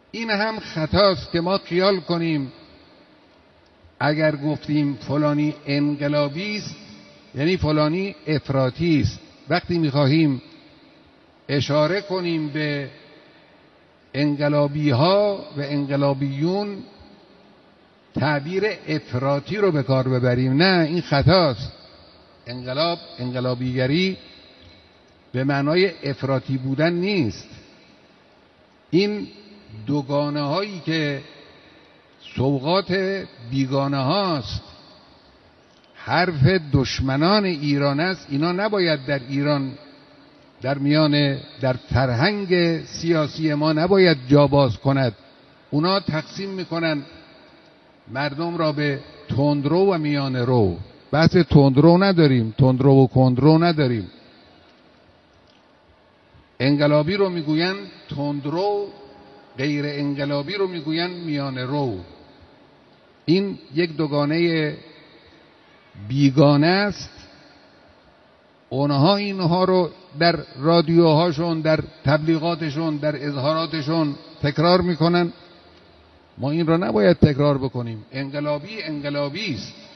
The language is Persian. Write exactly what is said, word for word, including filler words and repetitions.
این هم خطاست که ما خیال کنیم اگر گفتیم فلانی انقلابی است یعنی فلانی افراطی است. وقتی می‌خواهیم اشاره کنیم به انقلابی ها و انقلابیون تعبیر افراطی رو به کار ببریم، نه، این خطاست. انقلاب، انقلابیگری به معنای افراطی بودن نیست. این دوگانه هایی که سوغات بیگانه هاست، حرف دشمنان ایران است، اینا نباید در ایران در میان در فرهنگ سیاسی ما نباید جا باز کند. اونا تقسیم میکنن مردم را به تندرو و میانه رو. بحث تندرو نداریم، تندرو و کندرو نداریم. انقلابی رو میگوین تندرو، غیر انقلابی رو میگوین میانه رو. این یک دوگانه بیگانه است. اونها اینها رو در رادیوهاشون، در تبلیغاتشون، در اظهاراتشون تکرار میکنن. ما این را نباید تکرار بکنیم. انقلابی انقلابی است.